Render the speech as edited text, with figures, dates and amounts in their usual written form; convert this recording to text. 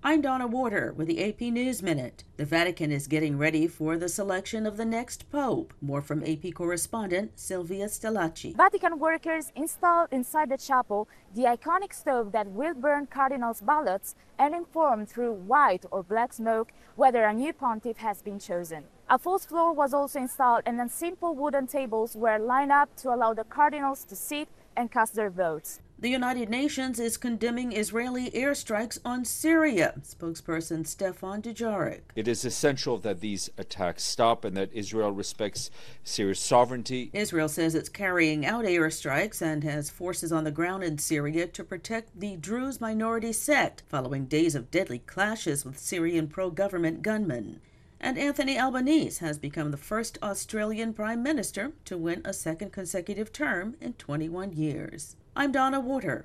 I'm Donna Warder with the AP News Minute. The Vatican is getting ready for the selection of the next pope. More from AP correspondent Sylvia Stellacci. Vatican workers installed inside the chapel the iconic stove that will burn cardinals' ballots and inform through white or black smoke whether a new pontiff has been chosen. A false floor was also installed, and then simple wooden tables were lined up to allow the cardinals to sit and cast their votes. The United Nations is condemning Israeli airstrikes on Syria, spokesperson Stefan Dujarric. It is essential that these attacks stop and that Israel respects Syria's sovereignty. Israel says it's carrying out airstrikes and has forces on the ground in Syria to protect the Druze minority sect following days of deadly clashes with Syrian pro-government gunmen. And Anthony Albanese has become the first Australian Prime Minister to win a second consecutive term in 21 years. I'm Donna Warder.